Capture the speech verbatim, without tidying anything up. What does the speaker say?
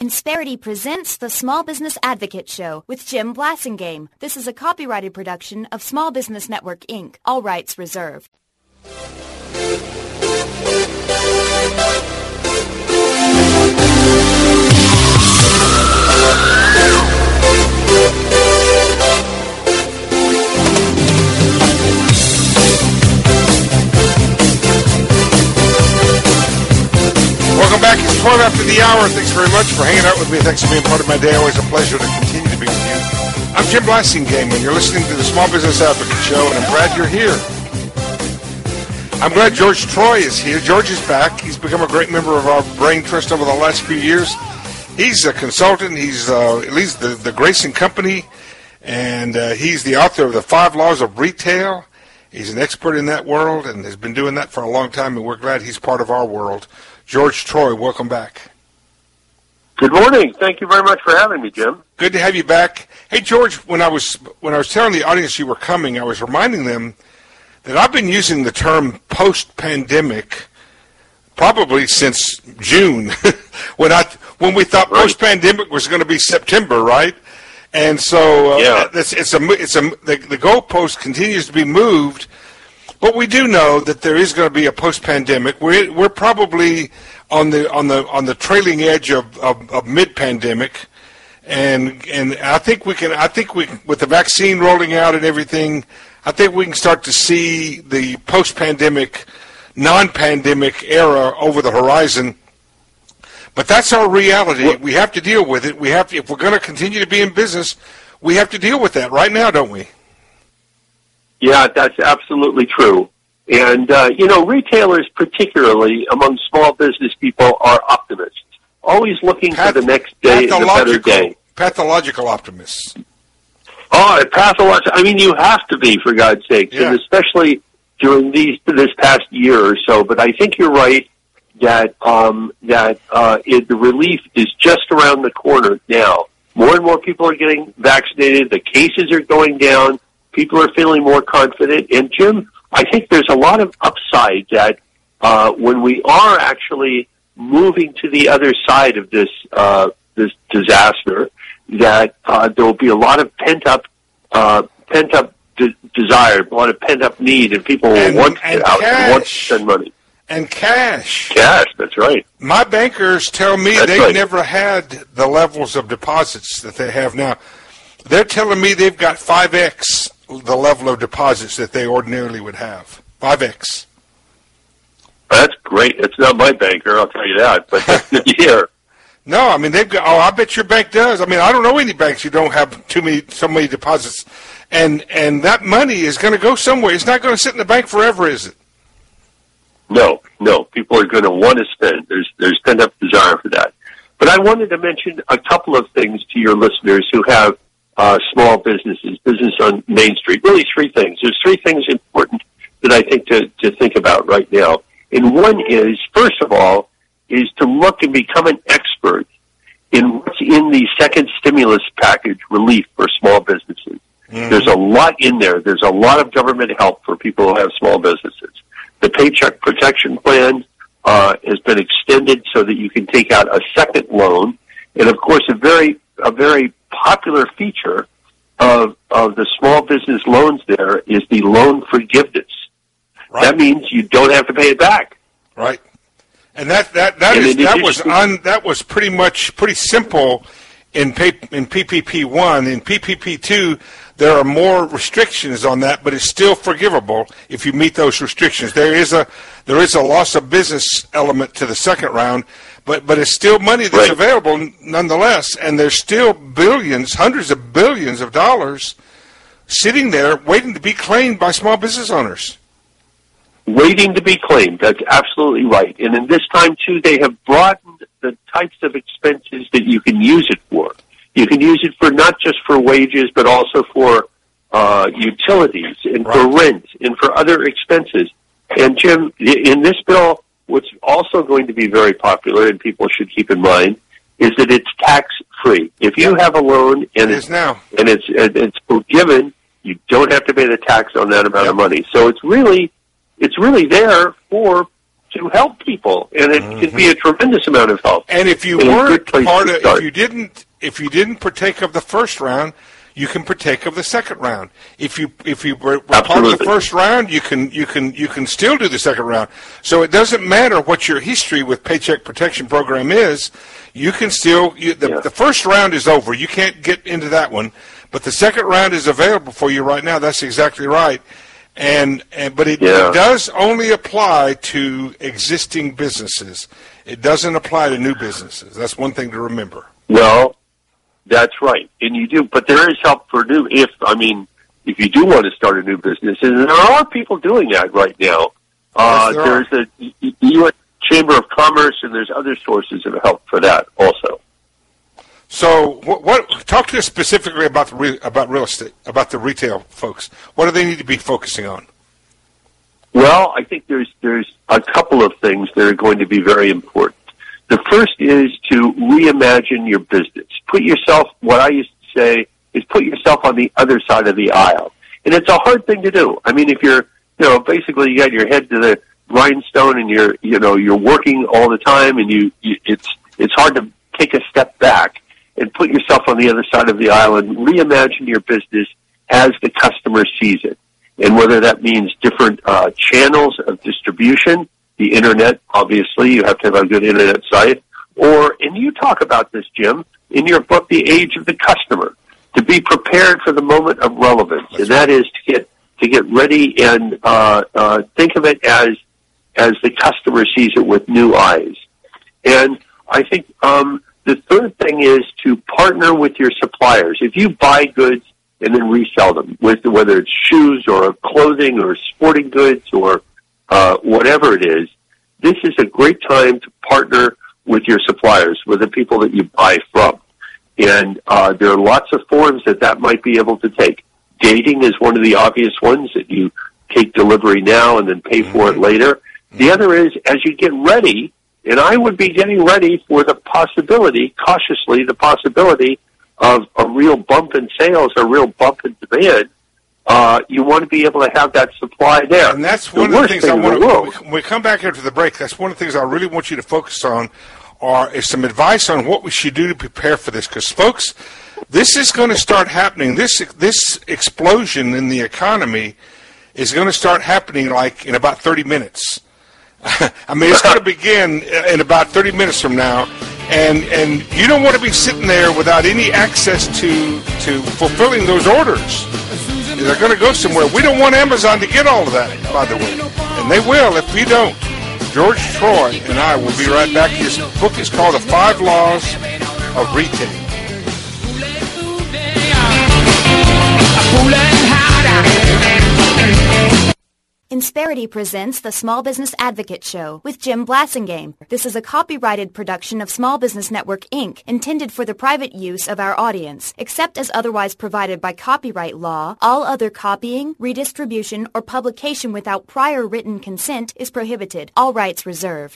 Insperity presents the Small Business Advocate Show with Jim Blasingame. This is a copyrighted production of Small Business Network, Incorporated. All rights reserved. Welcome back. It's twelve after the hour. Thanks very much for hanging out with me. Thanks for being part of my day. Always a pleasure to continue to be with you. I'm Jim Blasingame, and you're listening to the Small Business Advocate Show, and I'm glad you're here. I'm glad George Troy is here. George is back. He's become a great member of our Brain Trust over the last few years. He's a consultant. He's uh, leads the, the Grayson Company, and uh, he's the author of the Five Laws of Retail. He's an expert in that world and has been doing that for a long time, and we're glad he's part of our world. George Troy, welcome back. Good morning. Thank you very much for having me, Jim. Good to have you back. Hey, George, when I was when I was telling the audience you were coming, I was reminding them that I've been using the term post-pandemic probably since June, when I when we thought right. post-pandemic was going to be September, right? And so uh, yeah. it's, it's a it's a the, the goalpost continues to be moved. But we do know that there is going to be a post-pandemic. We're we're probably on the on the on the trailing edge of, of, of mid-pandemic, and and I think we can. I think we with the vaccine rolling out and everything, I think we can start to see the post-pandemic, non-pandemic era over the horizon. But that's our reality. We have to deal with it. We have to, if we're going to continue to be in business, we have to deal with that right now, don't we? Yeah, that's absolutely true. And, uh, you know, retailers, particularly among small business people, are optimists, always looking Path- for the next day and a better day. Pathological optimists. Oh, pathological. I mean, you have to be, for God's sake, yeah. and especially during these this past year or so. But I think you're right that um, that uh, it, the relief is just around the corner now. More and more people are getting vaccinated. The cases are going down. People are feeling more confident. And, Jim, I think there's a lot of upside that uh, when we are actually moving to the other side of this uh, this disaster, that uh, there will be a lot of pent-up uh, pent-up de- desire, a lot of pent-up need, and people will and, want to and get out cash. and want to spend money. And cash. Cash, that's right. My bankers tell me that's they've right. never had the levels of deposits that they have now. They're telling me they've got five X the level of deposits that they ordinarily would have. five X. That's great. It's not my banker, I'll tell you that, but that's good to hear. No, I mean, they've got, oh, I bet your bank does. I mean, I don't know any banks who don't have too many, so many deposits. And, and that money is going to go somewhere. It's not going to sit in the bank forever, is it? No, no. People are going to want to spend. There's, there's pent-up desire for that. But I wanted to mention a couple of things to your listeners who have Uh, small businesses, business on Main Street. Really three things. There's three things important that I think to, to think about right now. And one is, first of all, is to look and become an expert in what's in the second stimulus package relief for small businesses. Mm-hmm. There's a lot in there. There's a lot of government help for people who have small businesses. The Paycheck Protection Plan uh, has been extended so that you can take out a second loan. And, of course, a very a very popular feature of of the small business loans there is the loan forgiveness. Right. That means you don't have to pay it back. Right. And that that that, is, that was on that was pretty much pretty simple in pay, in P P P one. In P P P two, there are more restrictions on that, but it's still forgivable if you meet those restrictions. There is a there is a loss of business element to the second round. But but it's still money that's right. available nonetheless, and there's still billions, hundreds of billions of dollars sitting there waiting to be claimed by small business owners. Waiting to be claimed. That's absolutely right. And in this time, too, they have broadened the types of expenses that you can use it for. You can use it for not just for wages, but also for uh, utilities and right. for rent and for other expenses. And, Jim, in this bill, what's also going to be very popular, and people should keep in mind, is that it's tax-free. If you have a loan and it it's is now. and it's and it's forgiven, you don't have to pay the tax on that amount yep. of money. So it's really it's really there for to help people, and it mm-hmm. can be a tremendous amount of help. And if you and weren't part of, if you didn't, if you didn't partake of the first round, you can partake of the second round. If you if you were, were part of the first round, you can you can you can still do the second round. So it doesn't matter what your history with Paycheck Protection Program is. You can still you, the, yeah. the first round is over. You can't get into that one, but the second round is available for you right now. That's exactly right. And, and but it, yeah. it does only apply to existing businesses. It doesn't apply to new businesses. That's one thing to remember. Well, that's right, and you do. But there is help for new. If I mean, if you do want to start a new business, and there are people doing that right now. Uh, yes, there there's the U S Chamber of Commerce, and there's other sources of help for that also. So, what, what? Talk to us specifically about the re, about real estate, about the retail folks. What do they need to be focusing on? Well, I think there's there's a couple of things that are going to be very important. The first is to reimagine your business. Put yourself. What I used to say is put yourself on the other side of the aisle, and it's a hard thing to do. I mean, if you're, you know, basically you got your head to the grindstone and you're, you know, you're working all the time, and you, you it's it's hard to take a step back and put yourself on the other side of the aisle and reimagine your business as the customer sees it. And whether that means different uh, channels of distribution, the Internet, obviously, you have to have a good Internet site, or, and you talk about this, Jim, in your book, The Age of the Customer, to be prepared for the moment of relevance. That's and that right. is to get to get ready and uh, uh, think of it as as the customer sees it with new eyes. And I think um, the third thing is to partner with your suppliers. If you buy goods and then resell them, with whether it's shoes or clothing or sporting goods or uh, whatever it is, this is a great time to partner with your suppliers, with the people that you buy from. And uh, there are lots of forms that that might be able to take. Dating is one of the obvious ones, that you take delivery now and then pay for it later. The other is, as you get ready, and I would be getting ready for the possibility, cautiously, the possibility of a real bump in sales, a real bump in demand. Uh, you want to be able to have that supply there. And that's one the of the things I want to, when we come back after the break, that's one of the things I really want you to focus on, or is some advice on what we should do to prepare for this. Because, folks, this is going to start happening. This this explosion in the economy is going to start happening like in about thirty minutes. I mean, it's going to begin in about thirty minutes from now, and and you don't want to be sitting there without any access to to fulfilling those orders. They're going to go somewhere. We don't want Amazon to get all of that, by the way, and they will if we don't. George Troy and I will be right back. His book is called The Five Laws of Retail. Insperity presents the Small Business Advocate Show with Jim Blasingame. This is a copyrighted production of Small Business Network, Incorporated, intended for the private use of our audience. Except as otherwise provided by copyright law, all other copying, redistribution, or publication without prior written consent is prohibited. All rights reserved.